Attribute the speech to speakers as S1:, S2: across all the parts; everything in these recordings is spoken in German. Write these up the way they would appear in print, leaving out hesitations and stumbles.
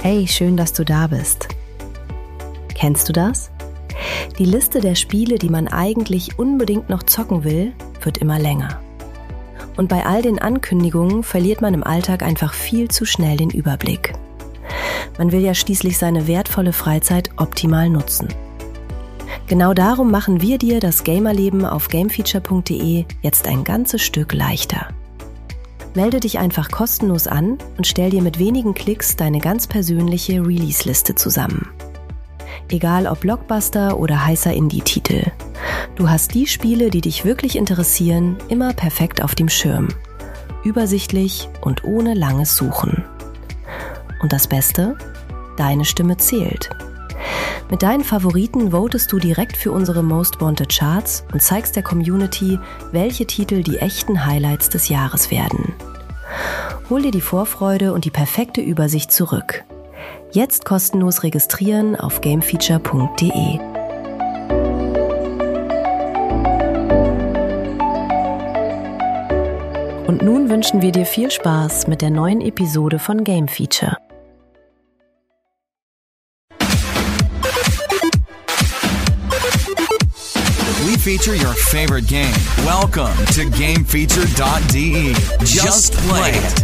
S1: Hey, schön, dass du da bist. Kennst du das? Die Liste der Spiele, die man eigentlich unbedingt noch zocken will, wird immer länger. Und bei all den Ankündigungen verliert man im Alltag einfach viel zu schnell den Überblick. Man will ja schließlich seine wertvolle Freizeit optimal nutzen. Genau darum machen wir dir das Gamerleben auf gamefeature.de jetzt ein ganzes Stück leichter. Melde dich einfach kostenlos an und stell dir mit wenigen Klicks deine ganz persönliche Release-Liste zusammen. Egal ob Blockbuster oder heißer Indie-Titel. Du hast die Spiele, die dich wirklich interessieren, immer perfekt auf dem Schirm. Übersichtlich und ohne langes Suchen. Und das Beste? Deine Stimme zählt. Mit deinen Favoriten votest du direkt für unsere Most Wanted Charts und zeigst der Community, welche Titel die echten Highlights des Jahres werden. Hol dir die Vorfreude und die perfekte Übersicht zurück. Jetzt kostenlos registrieren auf gamefeature.de. Und nun wünschen wir dir viel Spaß mit der neuen Episode von Game Feature.
S2: We feature your favorite game. Welcome to GameFeature.de. Just play it.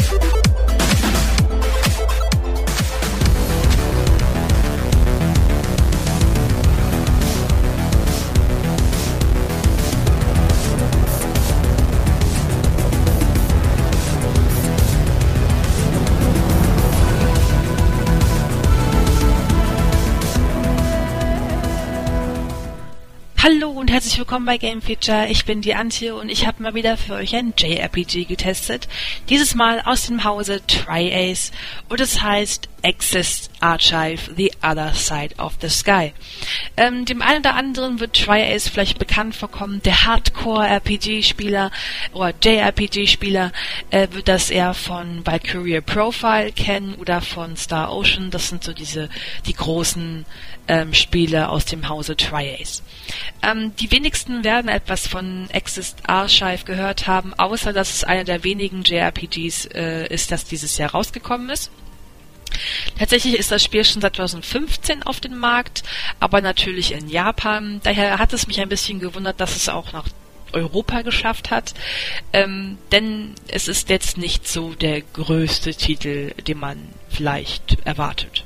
S3: Hallo und herzlich willkommen bei Game Feature. Ich bin die Antje und ich habe mal wieder für euch ein JRPG getestet. Dieses Mal aus dem Hause Tri-Ace und es heißt Exist Archive: The Other Side of the Sky. Dem einen oder anderen wird Tri-Ace vielleicht bekannt vorkommen. Der Hardcore-RPG-Spieler oder JRPG-Spieler wird das eher von Valkyria Profile kennen oder von Star Ocean. Das sind so die großen Spiele aus dem Hause Tri-Ace. Die wenigsten werden etwas von Exist Archive gehört haben, außer dass es einer der wenigen JRPGs ist, das dieses Jahr rausgekommen ist. Tatsächlich ist das Spiel schon seit 2015 auf dem Markt, aber natürlich in Japan. Daher hat es mich ein bisschen gewundert, dass es auch nach Europa geschafft hat, denn es ist jetzt nicht so der größte Titel, den man vielleicht erwartet.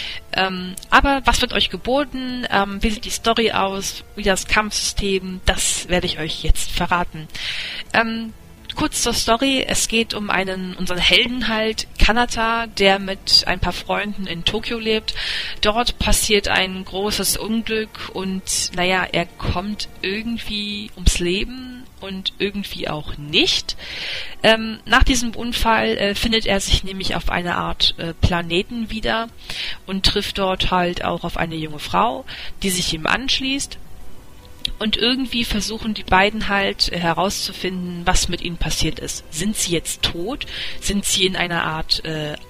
S3: Aber was wird euch geboten? Wie sieht die Story aus? Wie das Kampfsystem? Das werde ich euch jetzt verraten. Kurz zur Story. Es geht um unseren Helden halt, Kanata, der mit ein paar Freunden in Tokio lebt. Dort passiert ein großes Unglück und er kommt irgendwie ums Leben und irgendwie auch nicht. Nach diesem Unfall findet er sich nämlich auf einer Art Planeten wieder und trifft dort halt auch auf eine junge Frau, die sich ihm anschließt. Und irgendwie versuchen die beiden halt herauszufinden, was mit ihnen passiert ist. Sind sie jetzt tot? Sind sie in einer Art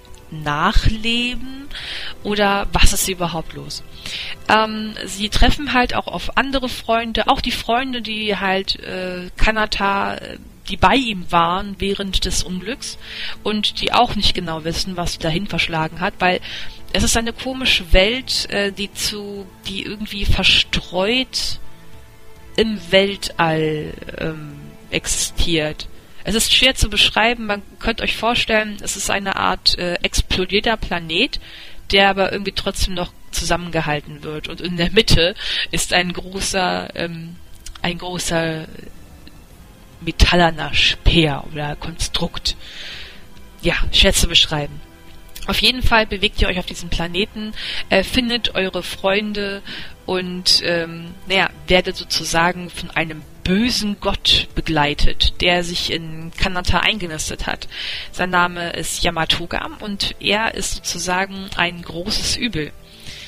S3: Nachleben? Oder was ist überhaupt los? Sie treffen halt auch auf andere Freunde, auch die Freunde, die halt Kanata, die bei ihm waren während des Unglücks und die auch nicht genau wissen, was sie dahin verschlagen hat, weil es ist eine komische Welt, die irgendwie verstreut im Weltall existiert. Es ist schwer zu beschreiben, man könnte euch vorstellen, es ist eine Art explodierter Planet, der aber irgendwie trotzdem noch zusammengehalten wird. Und in der Mitte ist ein großer metallerner Speer oder Konstrukt. Ja, schwer zu beschreiben. Auf jeden Fall bewegt ihr euch auf diesem Planeten, findet eure Freunde und werdet sozusagen von einem bösen Gott begleitet, der sich in Kanata eingenistet hat. Sein Name ist Yamatoga und er ist sozusagen ein großes Übel.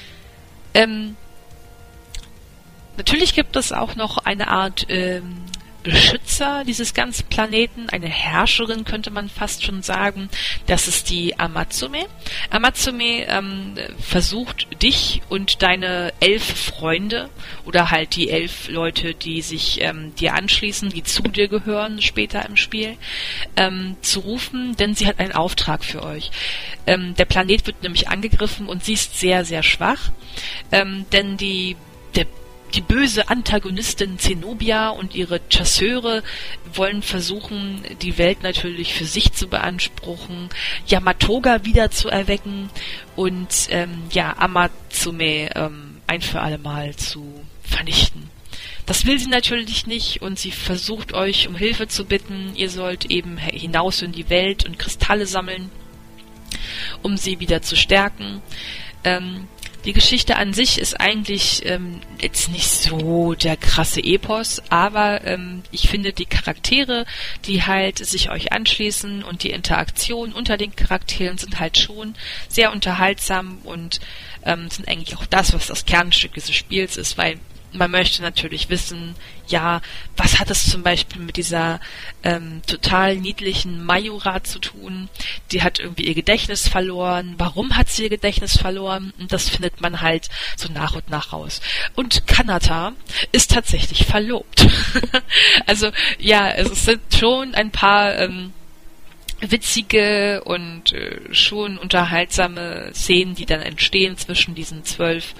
S3: Natürlich gibt es auch noch eine Art Beschützer dieses ganzen Planeten, eine Herrscherin könnte man fast schon sagen. Das ist die Amazume. Amazume versucht dich und deine 11 Freunde oder halt die 11 Leute, die sich dir anschließen, die zu dir gehören später im Spiel, zu rufen, denn sie hat einen Auftrag für euch. Der Planet wird nämlich angegriffen und sie ist sehr, sehr schwach, denn die böse Antagonistin Zenobia und ihre Chasseure wollen versuchen, die Welt natürlich für sich zu beanspruchen, Yamatoga wieder zu erwecken und Amazume ein für alle Mal zu vernichten. Das will sie natürlich nicht und sie versucht euch um Hilfe zu bitten. Ihr sollt eben hinaus in die Welt und Kristalle sammeln, um sie wieder zu stärken. Die Geschichte an sich ist eigentlich jetzt nicht so der krasse Epos, aber ich finde die Charaktere, die halt sich euch anschließen und die Interaktion unter den Charakteren sind halt schon sehr unterhaltsam und sind eigentlich auch das, was das Kernstück dieses Spiels ist, weil man möchte natürlich wissen, ja, was hat es zum Beispiel mit dieser total niedlichen Mayura zu tun? Die hat irgendwie ihr Gedächtnis verloren. Warum hat sie ihr Gedächtnis verloren? Und das findet man halt so nach und nach raus. Und Kanata ist tatsächlich verlobt. Also ja, es sind schon ein paar witzige und schon unterhaltsame Szenen, die dann entstehen zwischen diesen 12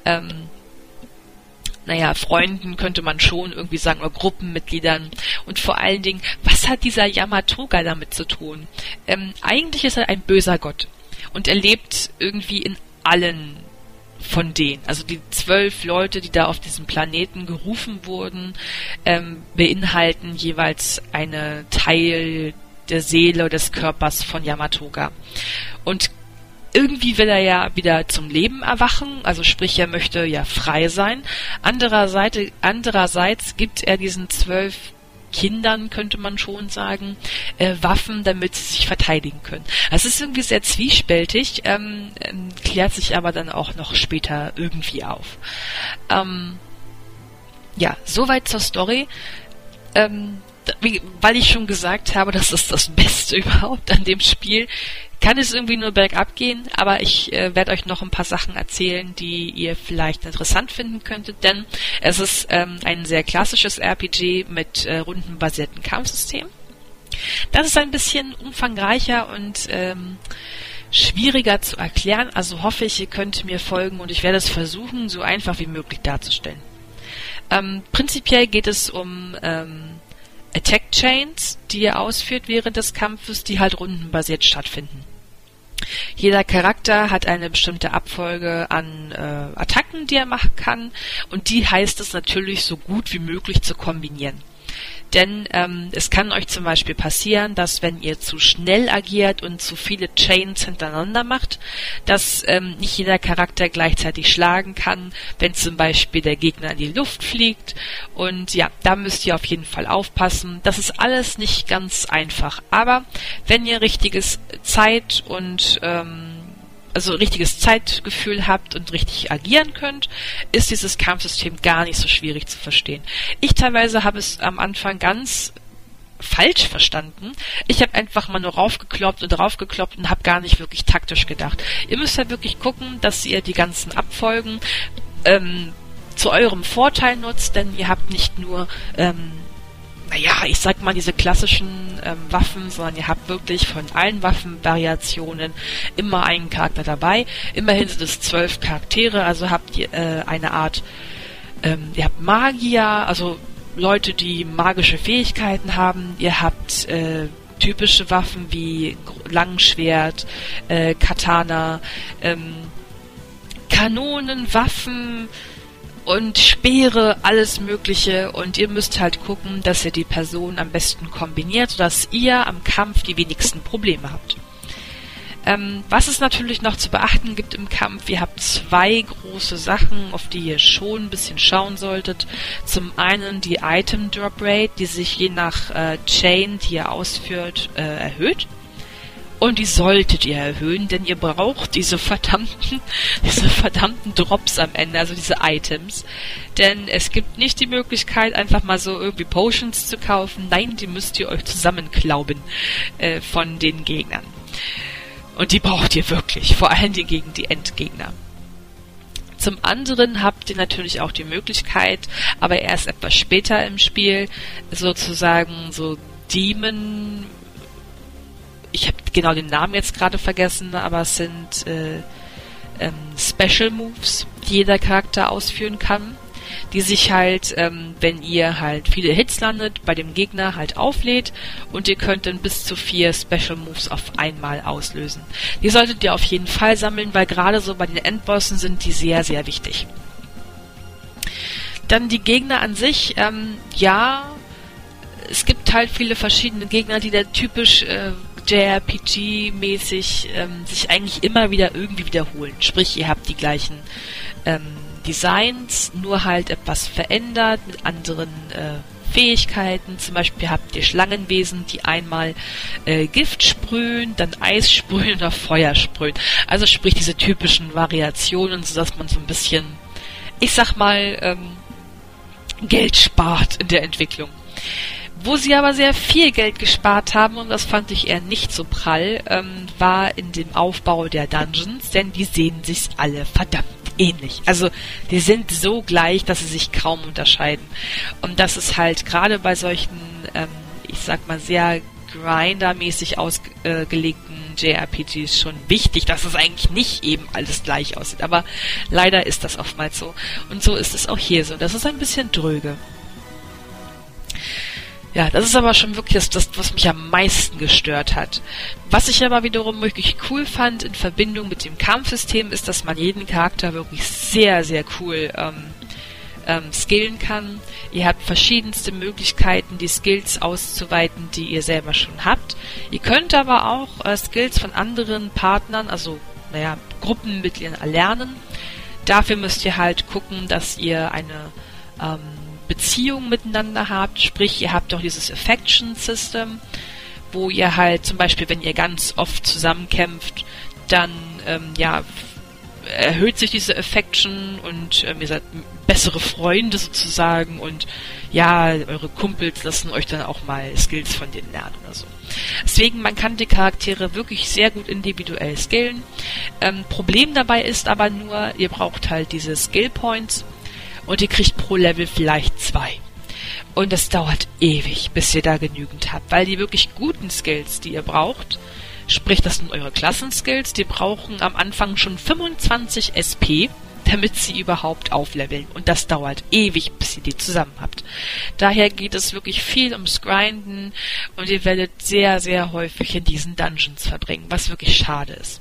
S3: Freunden könnte man schon irgendwie sagen, oder Gruppenmitgliedern. Und vor allen Dingen, was hat dieser Yamatoga damit zu tun? Eigentlich ist er ein böser Gott. Und er lebt irgendwie in allen von denen. Also die 12 Leute, die da auf diesem Planeten gerufen wurden, beinhalten jeweils einen Teil der Seele, des Körpers von Yamatoga. Und irgendwie will er ja wieder zum Leben erwachen, also sprich, er möchte ja frei sein. Andererseits gibt er diesen 12 Kindern, könnte man schon sagen, Waffen, damit sie sich verteidigen können. Das ist irgendwie sehr zwiespältig, klärt sich aber dann auch noch später irgendwie auf. Soweit zur Story. Weil ich schon gesagt habe, das ist das Beste überhaupt an dem Spiel, kann es irgendwie nur bergab gehen, aber ich werde euch noch ein paar Sachen erzählen, die ihr vielleicht interessant finden könntet, denn es ist ein sehr klassisches RPG mit rundenbasierten Kampfsystem. Das ist ein bisschen umfangreicher und schwieriger zu erklären, also hoffe ich, ihr könnt mir folgen und ich werde es versuchen, so einfach wie möglich darzustellen. Prinzipiell geht es um Attack Chains, die ihr ausführt während des Kampfes, die halt rundenbasiert stattfinden. Jeder Charakter hat eine bestimmte Abfolge an Attacken, die er machen kann, und die heißt es natürlich so gut wie möglich zu kombinieren. Denn es kann euch zum Beispiel passieren, dass wenn ihr zu schnell agiert und zu viele Chains hintereinander macht, dass nicht jeder Charakter gleichzeitig schlagen kann, wenn zum Beispiel der Gegner in die Luft fliegt. Und ja, da müsst ihr auf jeden Fall aufpassen. Das ist alles nicht ganz einfach. Aber wenn ihr richtiges Zeit und richtiges Zeitgefühl habt und richtig agieren könnt, ist dieses Kampfsystem gar nicht so schwierig zu verstehen. Ich teilweise habe es am Anfang ganz falsch verstanden. Ich habe einfach mal nur raufgekloppt und habe gar nicht wirklich taktisch gedacht. Ihr müsst halt wirklich gucken, dass ihr die ganzen Abfolgen zu eurem Vorteil nutzt, denn ihr habt nicht nur ich sag mal diese klassischen Waffen, sondern ihr habt wirklich von allen Waffenvariationen immer einen Charakter dabei. Immerhin sind es 12 Charaktere, also habt ihr eine Art, ihr habt Magier, also Leute, die magische Fähigkeiten haben. Ihr habt typische Waffen wie Langschwert, Katana, Kanonen, Waffen und Speere, alles Mögliche, und ihr müsst halt gucken, dass ihr die Person am besten kombiniert, sodass ihr am Kampf die wenigsten Probleme habt. Was es natürlich noch zu beachten gibt im Kampf, ihr habt 2 große Sachen, auf die ihr schon ein bisschen schauen solltet. Zum einen die Item Drop Rate, die sich je nach Chain, die ihr ausführt, erhöht. Und die solltet ihr erhöhen, denn ihr braucht diese verdammten Drops am Ende, also diese Items. Denn es gibt nicht die Möglichkeit, einfach mal so irgendwie Potions zu kaufen. Nein, die müsst ihr euch zusammenklauben von den Gegnern. Und die braucht ihr wirklich, vor allem gegen die Endgegner. Zum anderen habt ihr natürlich auch die Möglichkeit, aber erst etwas später im Spiel, sozusagen so Demon, ich habe genau den Namen jetzt gerade vergessen, aber es sind Special Moves, die jeder Charakter ausführen kann, die sich halt, wenn ihr halt viele Hits landet, bei dem Gegner halt auflädt und ihr könnt dann bis zu 4 Special Moves auf einmal auslösen. Die solltet ihr auf jeden Fall sammeln, weil gerade so bei den Endbossen sind die sehr, sehr wichtig. Dann die Gegner an sich, es gibt halt viele verschiedene Gegner, die da typisch JRPG-mäßig sich eigentlich immer wieder irgendwie wiederholen. Sprich, ihr habt die gleichen Designs, nur halt etwas verändert mit anderen Fähigkeiten. Zum Beispiel habt ihr Schlangenwesen, die einmal Gift sprühen, dann Eis sprühen oder Feuer sprühen. Also sprich diese typischen Variationen, sodass man so ein bisschen, ich sag mal, Geld spart in der Entwicklung. Wo sie aber sehr viel Geld gespart haben, und das fand ich eher nicht so prall, war in dem Aufbau der Dungeons, denn die sehen sich alle verdammt ähnlich. Also die sind so gleich, dass sie sich kaum unterscheiden. Und das ist halt gerade bei solchen, ich sag mal, sehr grindermäßig ausgelegten JRPGs schon wichtig, dass es eigentlich nicht eben alles gleich aussieht. Aber leider ist das oftmals so. Und so ist es auch hier so. Das ist ein bisschen dröge. Ja, das ist aber schon wirklich das, was mich am meisten gestört hat. Was ich aber wiederum wirklich cool fand in Verbindung mit dem Kampfsystem, ist, dass man jeden Charakter wirklich sehr, sehr cool skillen kann. Ihr habt verschiedenste Möglichkeiten, die Skills auszuweiten, die ihr selber schon habt. Ihr könnt aber auch Skills von anderen Partnern, also Gruppenmitgliedern erlernen. Dafür müsst ihr halt gucken, dass ihr eine Beziehung miteinander habt, sprich, ihr habt doch dieses Affection-System, wo ihr halt zum Beispiel, wenn ihr ganz oft zusammenkämpft, dann erhöht sich diese Affection und ihr seid bessere Freunde sozusagen und ja, eure Kumpels lassen euch dann auch mal Skills von denen lernen oder so. Deswegen, man kann die Charaktere wirklich sehr gut individuell skillen. Problem dabei ist aber nur, ihr braucht halt diese Skill Points und ihr kriegt pro Level vielleicht 2. Und das dauert ewig, bis ihr da genügend habt, weil die wirklich guten Skills, die ihr braucht, sprich, das sind eure Klassenskills, die brauchen am Anfang schon 25 SP, damit sie überhaupt aufleveln. Und das dauert ewig, bis ihr die zusammen habt. Daher geht es wirklich viel ums Grinden und ihr werdet sehr, sehr häufig in diesen Dungeons verbringen, was wirklich schade ist.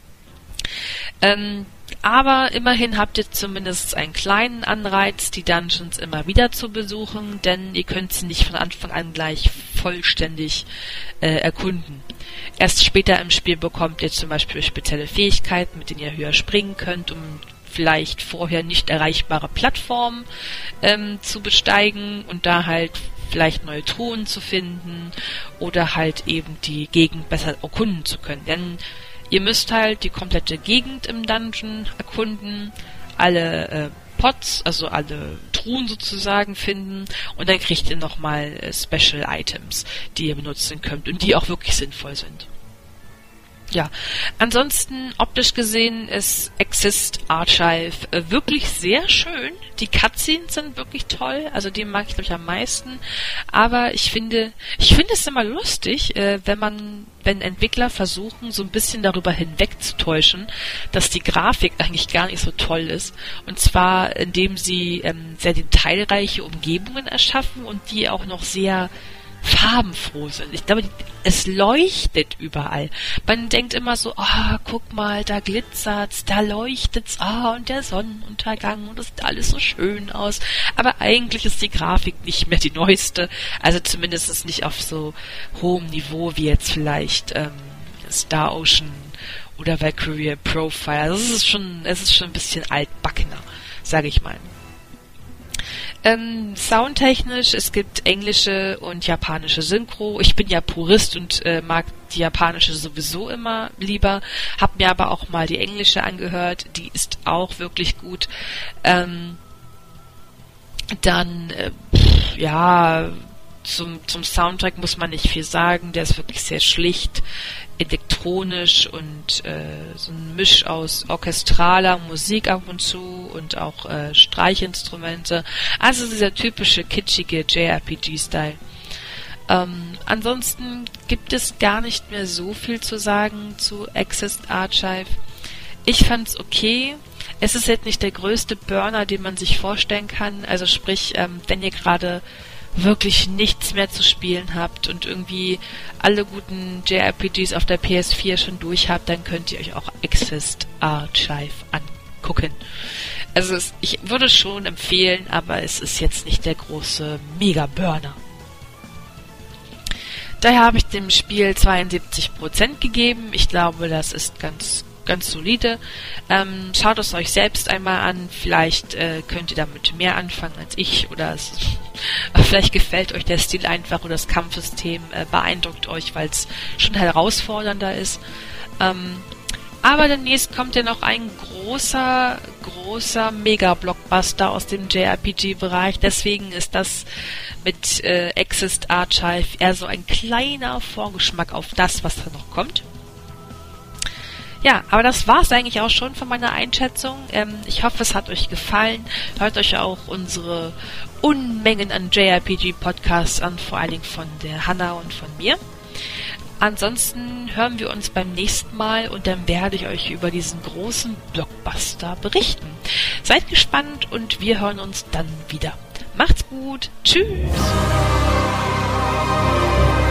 S3: Aber immerhin habt ihr zumindest einen kleinen Anreiz, die Dungeons immer wieder zu besuchen, denn ihr könnt sie nicht von Anfang an gleich vollständig erkunden. Erst später im Spiel bekommt ihr zum Beispiel spezielle Fähigkeiten, mit denen ihr höher springen könnt, um vielleicht vorher nicht erreichbare Plattformen zu besteigen und da halt vielleicht neue Truhen zu finden oder halt eben die Gegend besser erkunden zu können. Denn ihr müsst halt die komplette Gegend im Dungeon erkunden, alle Pots, also alle Truhen sozusagen finden und dann kriegt ihr nochmal Special Items, die ihr benutzen könnt und die auch wirklich sinnvoll sind. Ja, ansonsten optisch gesehen ist Exist Archive wirklich sehr schön. Die Cutscenes sind wirklich toll, also die mag ich glaube ich am meisten. Aber ich finde es immer lustig, wenn Entwickler versuchen, so ein bisschen darüber hinwegzutäuschen, dass die Grafik eigentlich gar nicht so toll ist. Und zwar, indem sie sehr detailreiche Umgebungen erschaffen und die auch noch sehr farbenfroh sind. Ich glaube, es leuchtet überall. Man denkt immer so, guck mal, da glitzert's, da leuchtet's, und der Sonnenuntergang und das sieht alles so schön aus. Aber eigentlich ist die Grafik nicht mehr die neueste, also zumindest nicht auf so hohem Niveau wie jetzt vielleicht Star Ocean oder Valkyria Profile. Also es ist schon ein bisschen altbackener, sage ich mal. Soundtechnisch, es gibt englische und japanische Synchro. Ich bin ja Purist und mag die japanische sowieso immer lieber. Hab mir aber auch mal die englische angehört. Die ist auch wirklich gut. Zum Soundtrack muss man nicht viel sagen. Der ist wirklich sehr schlicht, elektronisch und so ein Misch aus orchestraler Musik ab und zu und auch Streichinstrumente. Also dieser typische kitschige JRPG-Style. Ansonsten gibt es gar nicht mehr so viel zu sagen zu Accessed Archive. Ich fand's okay. Es ist jetzt nicht der größte Burner, den man sich vorstellen kann. Also sprich, wenn ihr gerade wirklich nichts mehr zu spielen habt und irgendwie alle guten JRPGs auf der PS4 schon durch habt, dann könnt ihr euch auch Accessed Archive angucken. Also ich würde schon empfehlen, aber es ist jetzt nicht der große Mega-Burner. Daher habe ich dem Spiel 72% gegeben. Ich glaube, das ist ganz solide. Schaut es euch selbst einmal an. Vielleicht könnt ihr damit mehr anfangen als ich oder vielleicht gefällt euch der Stil einfach oder das Kampfsystem beeindruckt euch, weil es schon herausfordernder ist. Aber demnächst kommt ja noch ein großer Mega-Blockbuster aus dem JRPG-Bereich. Deswegen ist das mit Accessed Archive eher so ein kleiner Vorgeschmack auf das, was da noch kommt. Ja, aber das war's eigentlich auch schon von meiner Einschätzung. Ich hoffe, es hat euch gefallen. Hört euch auch unsere Unmengen an JRPG-Podcasts an, vor allen Dingen von der Hanna und von mir. Ansonsten hören wir uns beim nächsten Mal und dann werde ich euch über diesen großen Blockbuster berichten. Seid gespannt und wir hören uns dann wieder. Macht's gut. Tschüss.